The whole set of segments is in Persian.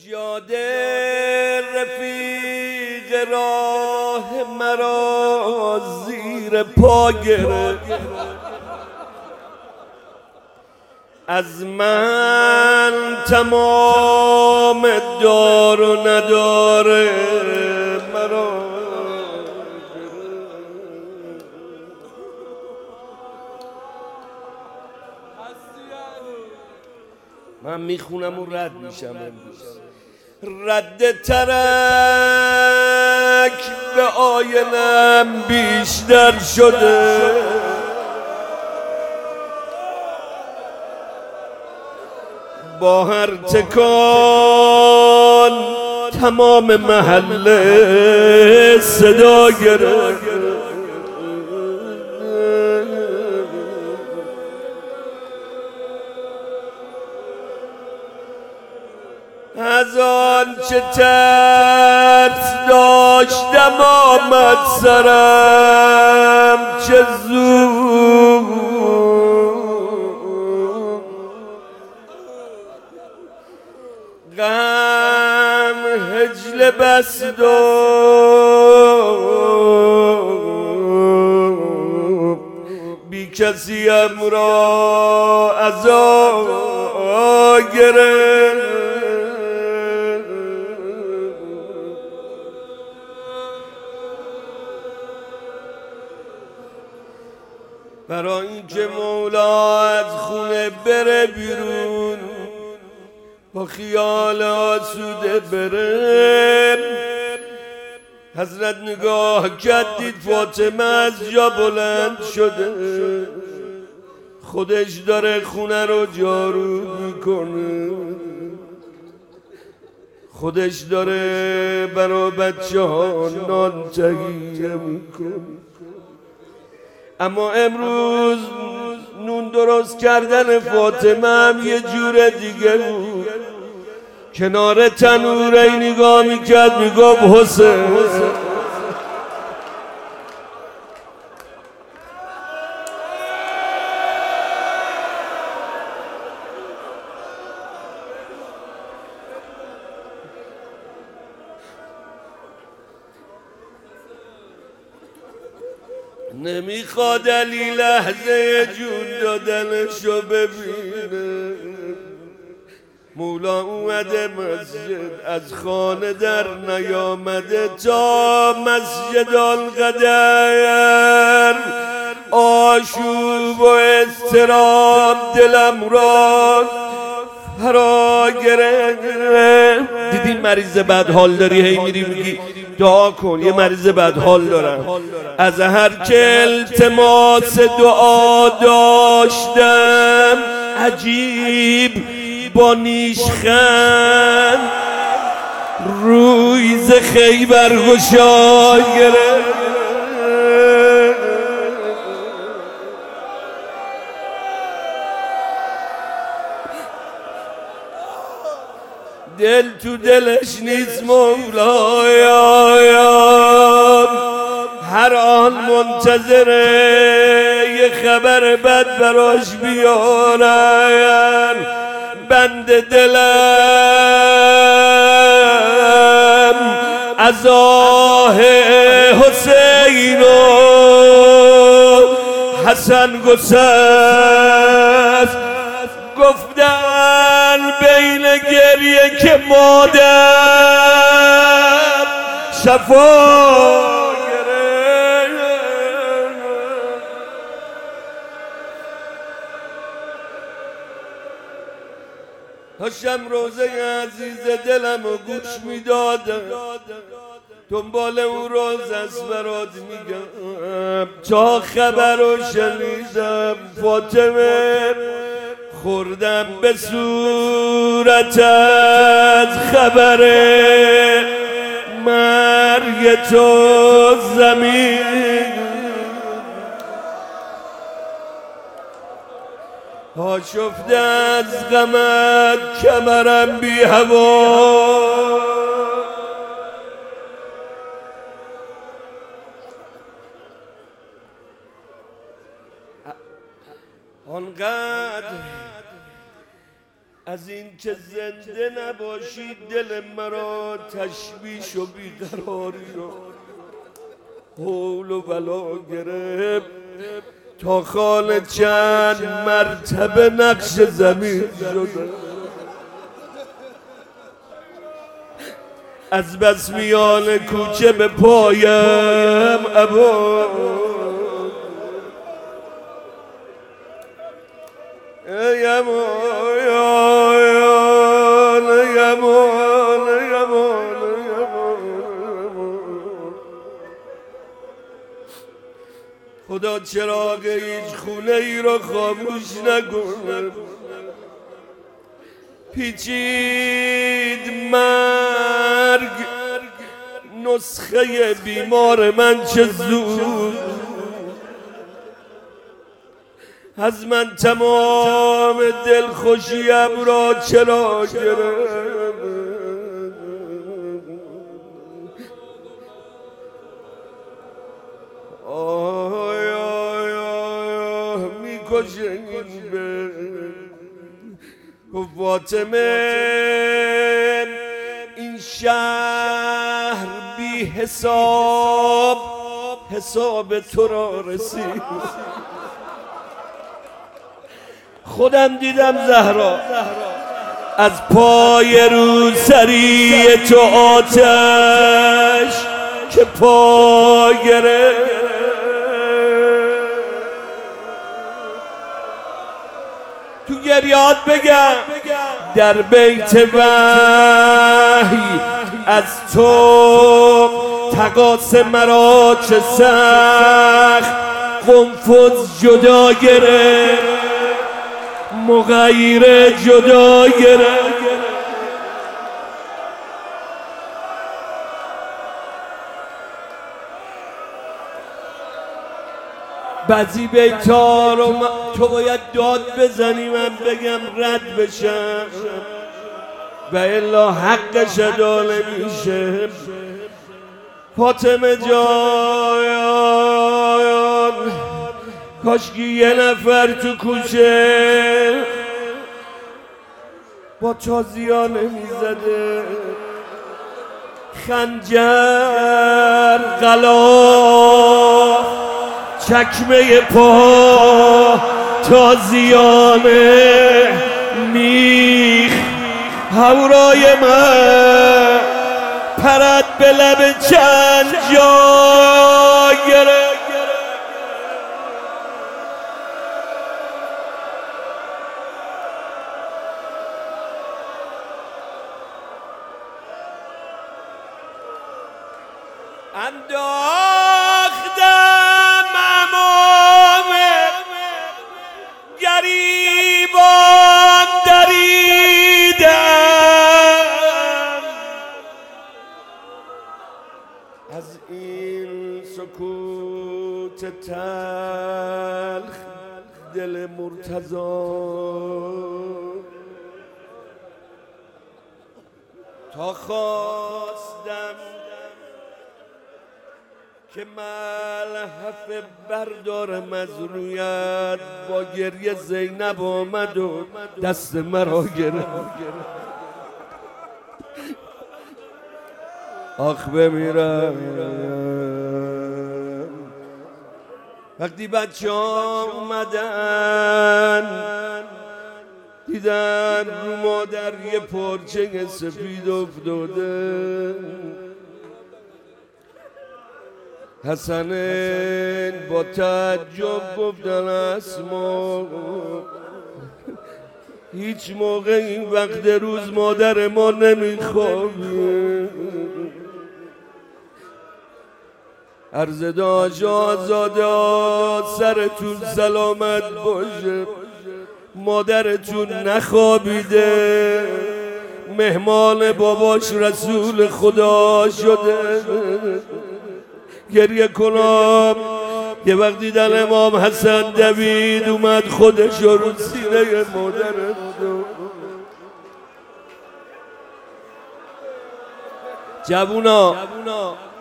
جاده رفیق راه مرا زیر پا گرفت، از من تمام دار و نداره مرا. من میخونم و رد میشم امروز. رد ترک به آینم بیشتر شده، با هر تکان تمام محله صدا گرفت. از آن چه ترس داشتم آمد سرم، چه زود غم هجله بست و بی کسیم را عزا گرفت. برای اینکه مولا از خونه بره بیرون، با خیال آسوده بره، حضرت نگاه کرد دید فاطمه از جا بلند شده، خودش داره خونه رو جارو میکنه، خودش داره برا بچه ها نان تهیه میکنه. اما امروز نون درست کردن فاطمه هم یه جور دیگه بود. کنار تنوره نگاه میکرد میگفت حسین نمیخواد علی لحظه جون دادنشو ببینه. مولا اومده مسجد، از خانه در نیامده تا مسجد القدر. آشوب و اضطراب دلم را فرا گرفت. دیدی مریض بد حال داری، هی میری میگی دعا کن، یه مریض بد حال دارم. از هر که التماس دعا داشتم عجیب با نیشخند روی ز خیبر گشا گرفت. دل تو دلش نیست مولایا، هر آن منتظره یه خبر بد براش بیارن. بند دلم از آه حسین و حسن گسست، گفتن بین گریه که مادر شفا هاشم روزه عزیز دلم و گوش میدادم، دنبال اون روز از برات میگم تا خبر رو شنیدم. فاطمه خوردم به صورتت خبر مرگ تو زمین، آشفته از غمت کمرم بی هوا. آنقدر از این که زنده نباشی دل مرا تشویش و بیقراری رو حول و بلا گرفت تا خانه چند مرتبه نقش زمین شده. از بس میان کوچه به پایم ابا خدا چراغ هیچ خونه ای را خاموش نکنه. پیچید مرگ نسخه بیمار من چه زود از من تمام دلخوشیم را چرا گرفت. میکشه این به فاطمه این شهر بی حساب تو را رسید. خودم دیدم زهرا از پای روسری تو آتش که پا گرفت. تو گریات بگم در بیت وحی از تو تقاس مرا چه سخت قنفذ جدا گرفت مغیر جدا گرفت. بعضی بیتا رو تو باید داد بزنی من بگم رد بشم و الا حقش ادا نمیشه. فاطمه جان کاشکی یه نفر تو کوچه با تازیا نمیزده خنجر غلاف چکمه پا تازیانه میخ هورای من پرد به لب چند جا گرفت. انداختم امام گریبان دریدم از این سکوت تلخ دل مرتضی تا خواستم که ملحف بردارم از رویت با گریه زینب آمد و دست مرا گرفت. آخ بمیرم وقتی بچه ها اومدن دیدن رو مادر یه پارچه سفید افتاده. حسن با تعجب گفتن اسما هیچ موقع این وقت روز مادر ما نمیخوابه. عرض داشت آزاده سرتون سلامت باشه مادرتون نخوابیده مهمان باباش رسول خدا شده. گریه کنم یه وقت دیدن امام حسن دوید اومد خودش رو سینه مادرم جوونا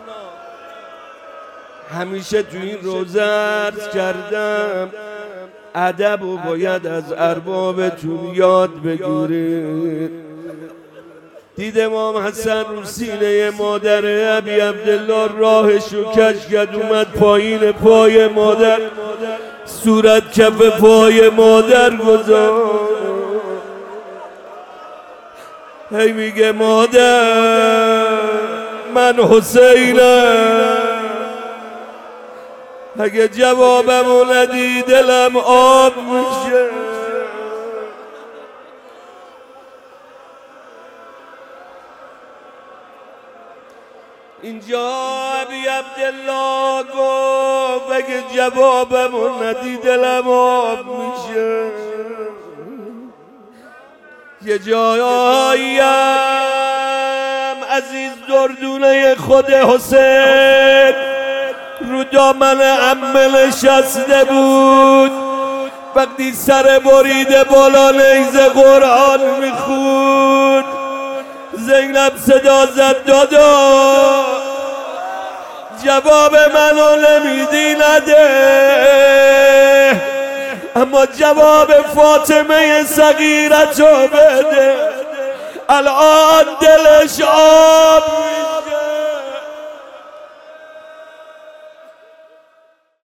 همیشه تو این روزه عرض کردم ادب و باید از اربابتون یاد بگیرید. دید امام حسن رو سینه مادر ابی عبدالله راهشو کش کرد، اومد پایین پای مادر، صورت کف پای مادر گذاشت. هی میگه مادر من حسینم، اگه جوابمو ندی دلم آب میشه. اینجا ابی عبدالله گفت اگه جوابمو ندی دلم آب میشه. یه جاییم عزیز دردونه خود حسین رو دامن عمه نشسته بود، وقتی سر بریده بالا نیزه قرآن میخوند. زینب صدا زد دادا جواب منو نمیدی نده، اما جواب فاطمه صغیرتو بده، الان دلش